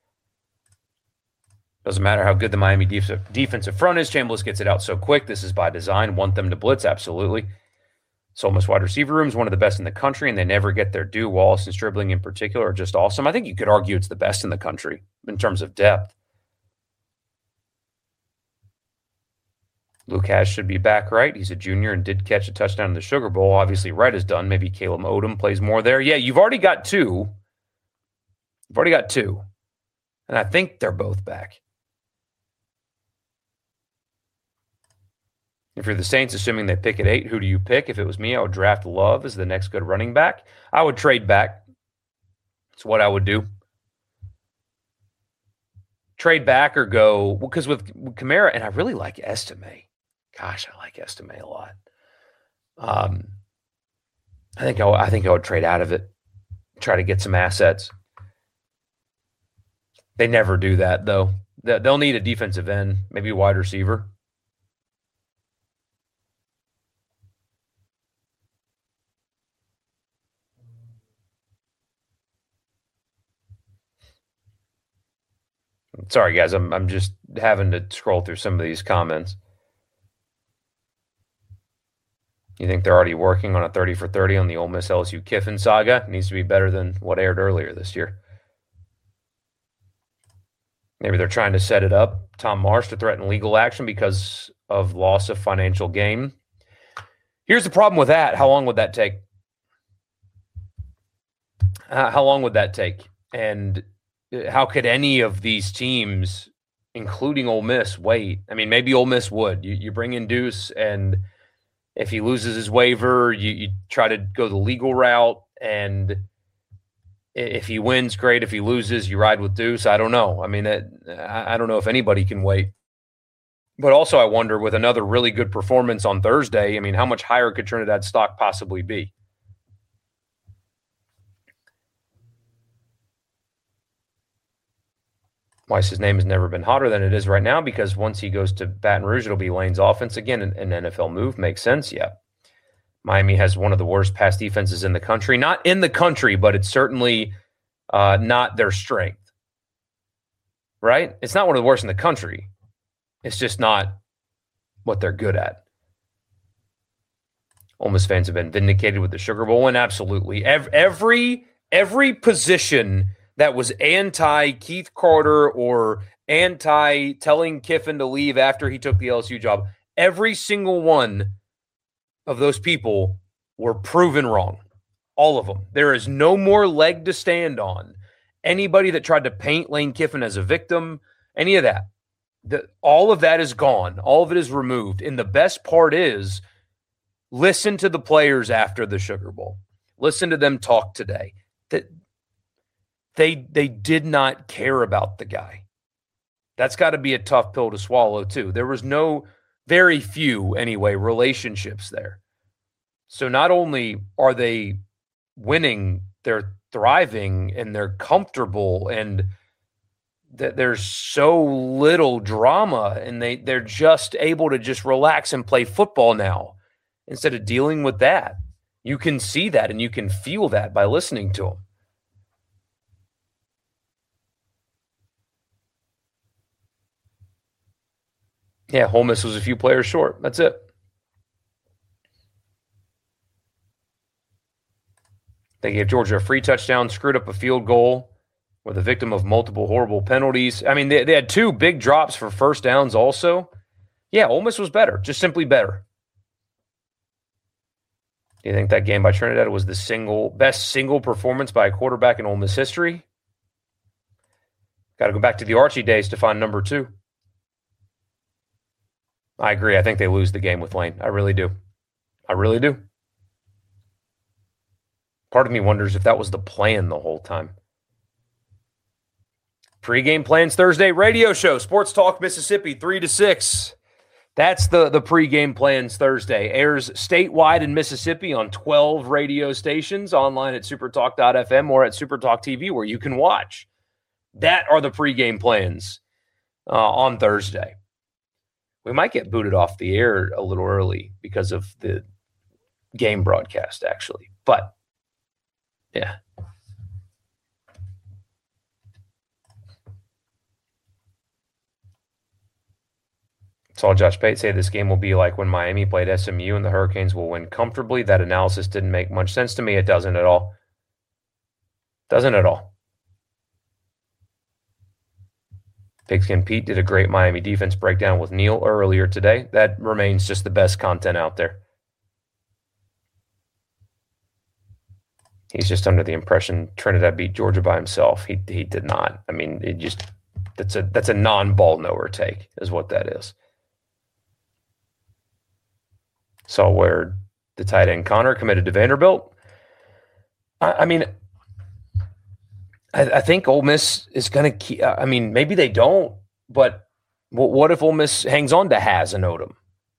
Doesn't matter how good the Miami defensive front is. Chambliss gets it out so quick. This is by design. Want them to blitz? Absolutely. Ole Miss wide receiver room is one of the best in the country, and they never get their due. Wallace and Stribling in particular are just awesome. I think you could argue it's the best in the country in terms of depth. Luke Hasz should be back, right? He's a junior and did catch a touchdown in the Sugar Bowl. Obviously, Wright is done. Maybe Caleb Odom plays more there. Yeah, you've already got two. And I think they're both back. If you're the Saints, assuming they pick at 8, who do you pick? If it was me, I would draft Love as the next good running back. I would trade back. That's what I would do. Trade back or go, because with Kamara, and I really like Estime. Gosh, I like Estime a lot. I think I would trade out of it, try to get some assets. They never do that, though. They'll need a defensive end, maybe a wide receiver. Sorry, guys. I'm just having to scroll through some of these comments. You think they're already working on a 30 for 30 on the Ole Miss LSU Kiffin saga? It needs to be better than what aired earlier this year. Maybe they're trying to set it up, Tom Marsh, to threaten legal action because of loss of financial gain. Here's the problem with that. How long would that take? How long would that take? And how could any of these teams, including Ole Miss, wait? I mean, maybe Ole Miss would. You bring in Deuce, and if he loses his waiver, you try to go the legal route. And if he wins, great. If he loses, you ride with Deuce. I don't know. I mean, I don't know if anybody can wait. But also, I wonder, with another really good performance on Thursday, I mean, how much higher could Trinidad stock possibly be? Weiss's name has never been hotter than it is right now, because once he goes to Baton Rouge, it'll be Lane's offense again. An NFL move makes sense. Yeah. Miami has one of the worst pass defenses in the country. Not in the country, but it's certainly not their strength. Right? It's not one of the worst in the country. It's just not what they're good at. Ole Miss fans have been vindicated with the Sugar Bowl win. Absolutely. Every position that was anti-Keith Carter or anti-telling Kiffin to leave after he took the LSU job, every single one of those people were proven wrong. All of them. There is no more leg to stand on. Anybody that tried to paint Lane Kiffin as a victim, any of that, all of that is gone. All of it is removed. And the best part is, listen to the players after the Sugar Bowl. Listen to them talk today. They did not care about the guy. That's got to be a tough pill to swallow, too. There was very few, anyway, relationships there. So not only are they winning, they're thriving and they're comfortable, and there's so little drama, and they're just able to just relax and play football now instead of dealing with that. You can see that and you can feel that by listening to them. Yeah, Ole Miss was a few players short. That's it. They gave Georgia a free touchdown, screwed up a field goal, were the victim of multiple horrible penalties. I mean, they had two big drops for first downs also. Yeah, Ole Miss was better, just simply better. Do you think that game by Trinidad was the best single performance by a quarterback in Ole Miss history? Got to go back to the Archie days to find number 2. I agree. I think they lose the game with Lane. I really do. I really do. Part of me wonders if that was the plan the whole time. Pre-game plans Thursday radio show, Sports Talk Mississippi, 3 to 6. That's the pre-game plans Thursday. Airs statewide in Mississippi on 12 radio stations, online at supertalk.fm or at Supertalk TV, where you can watch. That are the pre-game plans on Thursday. We might get booted off the air a little early because of the game broadcast, actually. But, yeah. Saw Josh Pate say this game will be like when Miami played SMU and the Hurricanes will win comfortably. That analysis didn't make much sense to me. It doesn't at all. Doesn't at all. Pigskin Pete did a great Miami defense breakdown with Neil earlier today. That remains just the best content out there. He's just under the impression Trinidad beat Georgia by himself. He did not. I mean, that's a non-ball knower take is what that is. So where the tight end Connor committed to Vanderbilt. I mean, I think Ole Miss is going to keep. I mean, maybe they don't, but what if Ole Miss hangs on to Haz and Odom?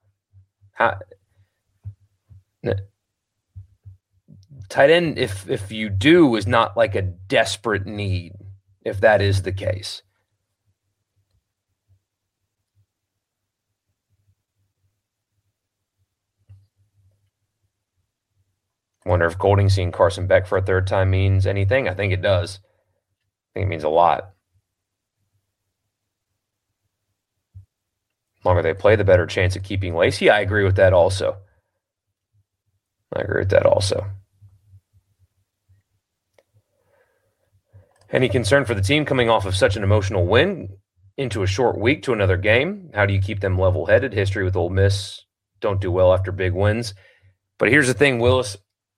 Tight end, if you do, is not like a desperate need, if that is the case. Wonder if Golding seeing Carson Beck for a third time means anything. I think it does. I think it means a lot. The longer they play, the better chance of keeping Lacey. I agree with that also. Any concern for the team coming off of such an emotional win? into a short week to another game. How do you keep them level-headed? History with Ole Miss, don't do well after big wins. But here's the thing, Willis.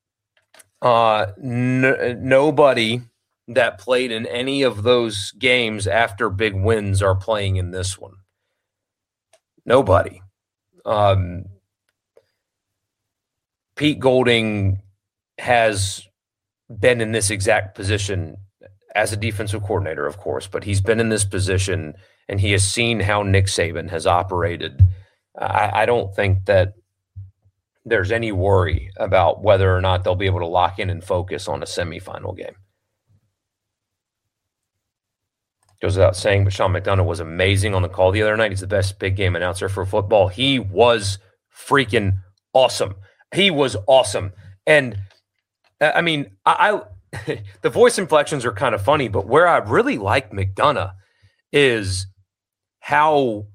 Nobody that played in any of those games after big wins are playing in this one. Nobody. Pete Golding has been in this exact position as a defensive coordinator, of course, but he's been in this position and he has seen how Nick Saban has operated. I don't think that there's any worry about whether or not they'll be able to lock in and focus on a semifinal game. Goes without saying, but Sean McDonough was amazing on the call the other night. He's the best big game announcer for football. He was freaking awesome. He was awesome. And I mean, the voice inflections are kind of funny, but where I really like McDonough is how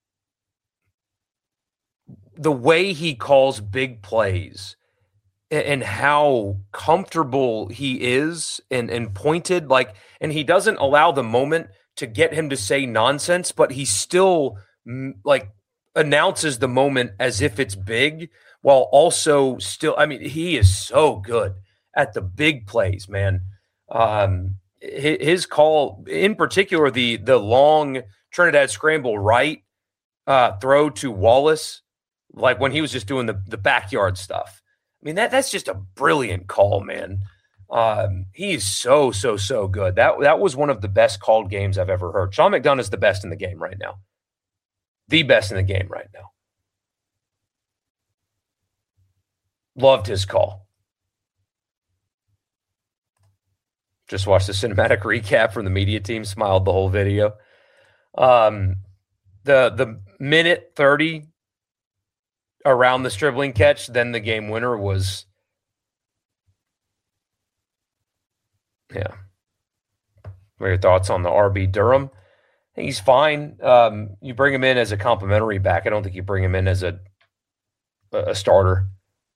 the way he calls big plays and how comfortable he is and pointed, and he doesn't allow the moment to get him to say nonsense, but he still announces the moment as if it's big while also still, he is so good at the big plays, man. His call, in particular, the long Trinidad scramble right throw to Wallace, like when he was just doing the backyard stuff. I mean, that's just a brilliant call, man. He's so good. That was one of the best called games I've ever heard. Sean McDonough is the best in the game right now. The best in the game right now. Loved his call. Just watched the cinematic recap from the media team. Smiled the whole video. The minute 30 around the Stribling catch, then the game winner was, yeah. What are your thoughts on the RB Durham? I think he's fine. You bring him in as a complimentary back. I don't think you bring him in as a starter.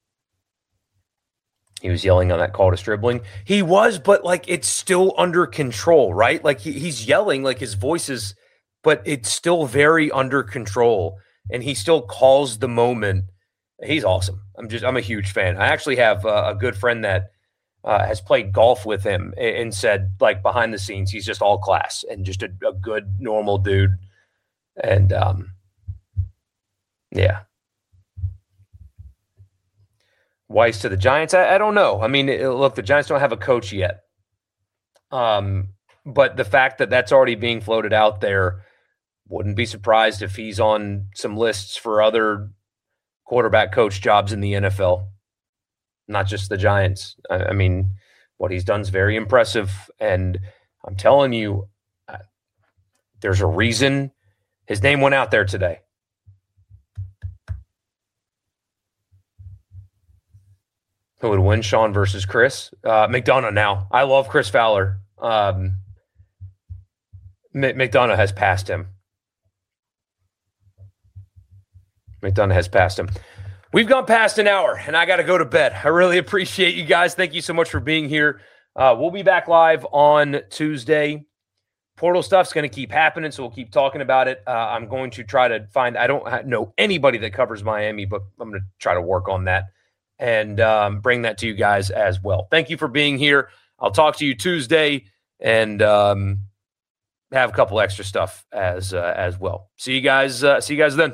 He was yelling on that call to Stribling. He was, but it's still under control, right? He's yelling, his voice is, but it's still very under control. And he still calls the moment. He's awesome. I'm a huge fan. I actually have a good friend that has played golf with him and said, behind the scenes, he's just all class and just a good, normal dude. And yeah. Weiss to the Giants. I don't know. I mean, look, the Giants don't have a coach yet. But the fact that that's already being floated out there, wouldn't be surprised if he's on some lists for other quarterback coach jobs in the NFL, not just the Giants. I mean, what he's done is very impressive. And I'm telling you, there's a reason his name went out there today. Who would win, Sean versus Chris? McDonough now. I love Chris Fowler. McDonough has passed him. McDonough has passed him. We've gone past an hour, and I got to go to bed. I really appreciate you guys. Thank you so much for being here. We'll be back live on Tuesday. Portal stuff's going to keep happening, so we'll keep talking about it. I'm going to try to find – I don't know anybody that covers Miami, but I'm going to try to work on that and bring that to you guys as well. Thank you for being here. I'll talk to you Tuesday and have a couple extra stuff as well. See you guys then.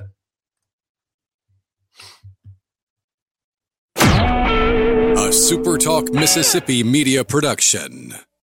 A SuperTalk Mississippi media production.